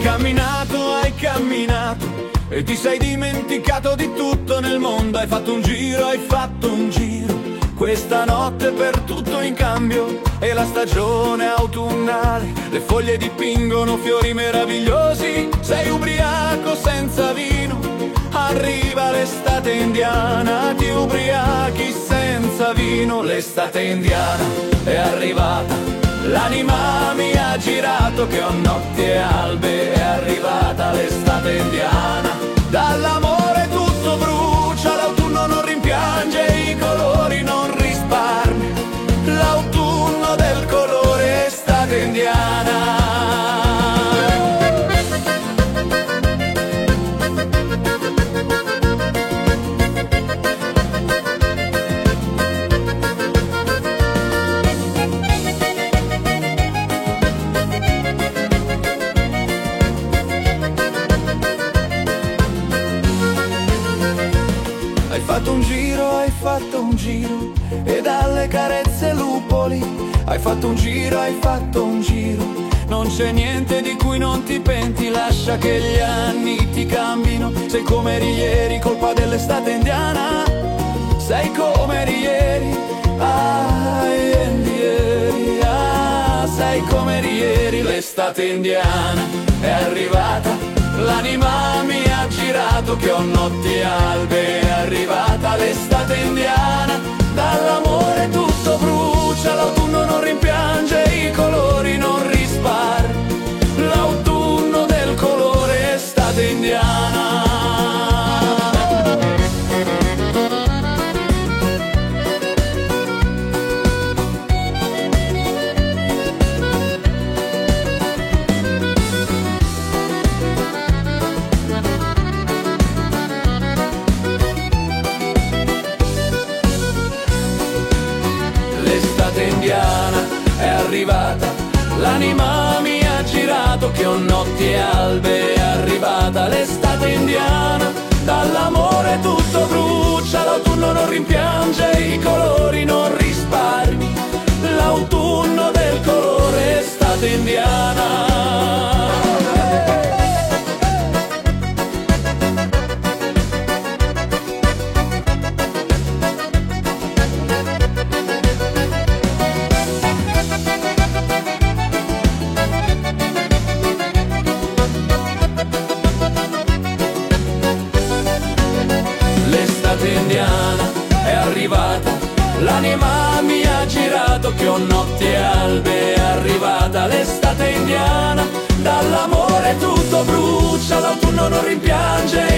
Hai camminato e ti sei dimenticato di tutto nel mondo. Hai fatto un giro, questa notte per tutto in cambio. E la stagione autunnale, le foglie dipingono fiori meravigliosi. Sei ubriaco senza vino, arriva l'estate indiana. Ti ubriachi senza vino, l'estate indiana è arrivata. L'anima mi ha girato che ho notti e albe, è arrivata l'estate indiana. Dall'amore tutto brucia, l'autunno non rimpiange, i colori non risparmia. L'autunno del colore, estate indiana. Hai fatto un giro e dalle carezze lupoli. Hai fatto un giro, non c'è niente di cui non ti penti. Lascia che gli anni ti cambino. Sei come eri ieri, colpa dell'estate indiana. Sei come eri ieri, sei come eri ieri. L'estate indiana è arrivata. L'anima mi ha girato che ho notti e albe, è arrivata l'estate indiana. Dall'amore tutto brucia, l'autunno non rimpiange, i colori non risparmia. L'autunno del colore, estate indiana. È arrivata, l'anima mi ha girato che ho notti e albe, è arrivata l'estate indiana. Dall'amore tutto brucia, l'autunno non rimpiange, i colori non risparmi. L'autunno del colore, estate indiana. L'anima mi ha girato che ho notti e albe, è arrivata l'estate indiana. Dall'amore tutto brucia, l'autunno non rimpiange,